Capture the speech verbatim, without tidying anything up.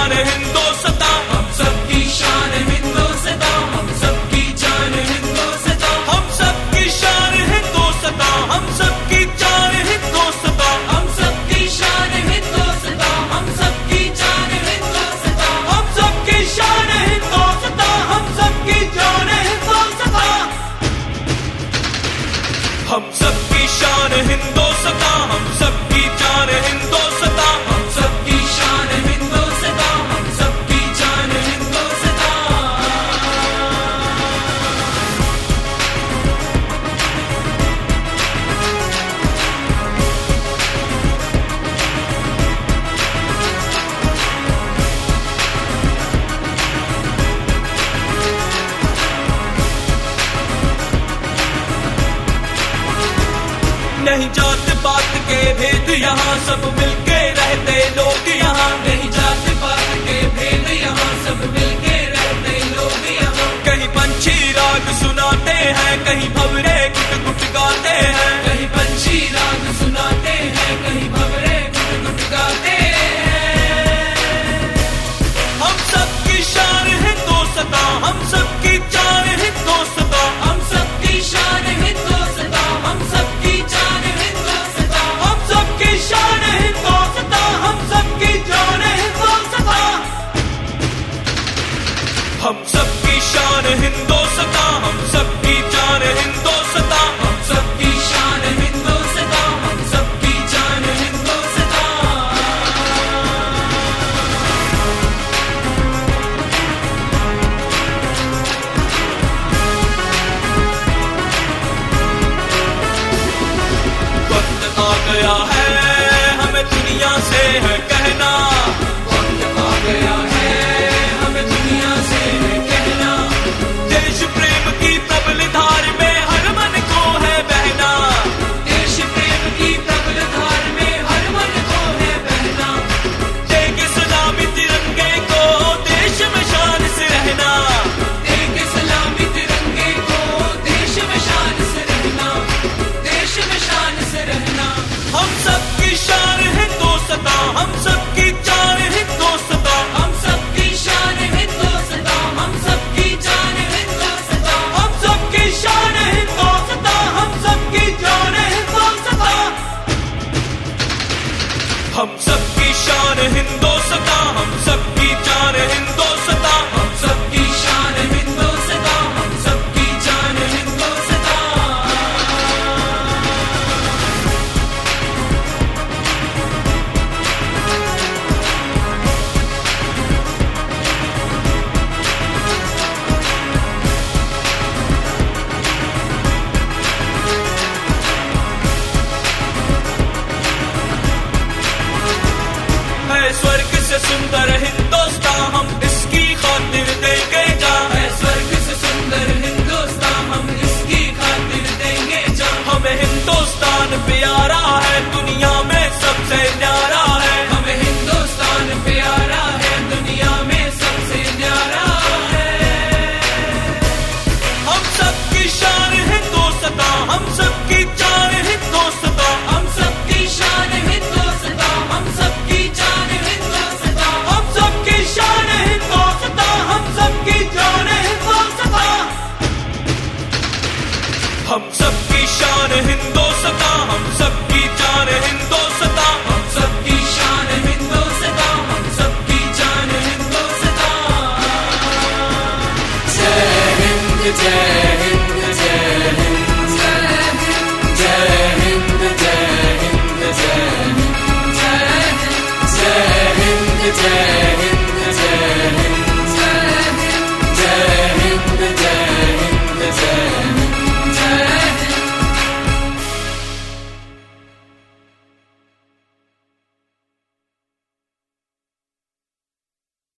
शान हिंदुस्ता, हम सबकी शान हिंदुस्ता, हम सबकी जान हिंदुस्ता, हम सबकी शान हिंदुस्ता, हम सबकी जान हिंदुस्ता, हम सबकी शान हिंदुस्ता, हम सबकी जान हिंदुस्ता, हम सबकी शान हिंदुस्ता, हम सबकी जान हिंदुस्ता, हम सबकी शान हिंदुस्ता, हम सबकी जान हिंदुस्ता, हम सबकी शान हिंदुस्ता, हम सबकी जान हिंदुस्ता। नहीं जात पात के भेद यहाँ सब मिलके रहते लोग यहाँ, नहीं जात पात के भेद यहाँ सब मिलके रहते लोग यहाँ। कहीं पंछी राग सुनाते हैं, कहीं भंवरे गुट गुट गाते हैं, कहीं पंछी राग सुनाते हैं, कहीं भंवरे गुट गुट गाते हैं। हम सबकी शान हिंदुस्ता, हम सबकी जान हिंदुस्ता, हम सबकी शान हिंदुस्ता, हम सबकी जान हिंदुस्ता, हम सबकी शान हिंदुस्ता, हम सबकी जान हिंदुस्ता, हम सबकी शान हिंदुस्ता, हम सबकी जान हिंदुस्ता, हम सबकी शान हिंदुस्ता, हम सबकी जान हिंदुस्ता। वक्त आ गया है हमें दुनिया से है कहना, वक्त आ गया है हमें दुनिया से है कहना, देश प्रेम की प्रबल धार में हर मन को है बहना, देश प्रेम की प्रबल धार में हर मन को है बहना, देंगे सलामी तिरंगे को देश में शान से रहना, देंगे सलामी तिरंगे को देश में शान से रहना, देश में शान से रहना। हम सबकी शान हिंदुस्ता, हम सबकी जान हिंदुस्ता, हम सबकी शान हिंदुस्ता, हम सबकी जान हिंदुस्ता, हम सबकी शान हिंदुस्ता, हम सबकी जान हिंदुस्ता, हम सबकी शान हिंदुस्ता, हम सबकी जान हिंदुस्ता, हम सबकी शान हिंदुस्ता, हम सबकी जान हिंदुस्ता। है स्वर्ग से सुंदर हिंदुस्तान, हम इसकी खातिर देंगे जान, है स्वर्ग से सुंदर हिंदुस्तान, हम इसकी खातिर देंगे जान। हमें हिंदुस्तान प्यारा है, दुनिया में सबसे न्यारा है, हमें हिंदुस्तान प्यारा है, दुनिया में सबसे न्यारा है। हम सबकी शान हिंदुस्ता, हम सबकी जान हिंदुस्ता, हम सबकी शान हिंदुस्ता, हम सबकी जान हिंदुस्ता, हम सबकी शान हिंदुस्ता, हम सबकी जान हिंदुस्ता, हम सबकी शान हिंदुस्ता, हम सबकी जान हिंदुस्ता, हम सबकी शान हिंदुस्ता, हम सबकी जान हिंदुस्ता। जय हिंद जय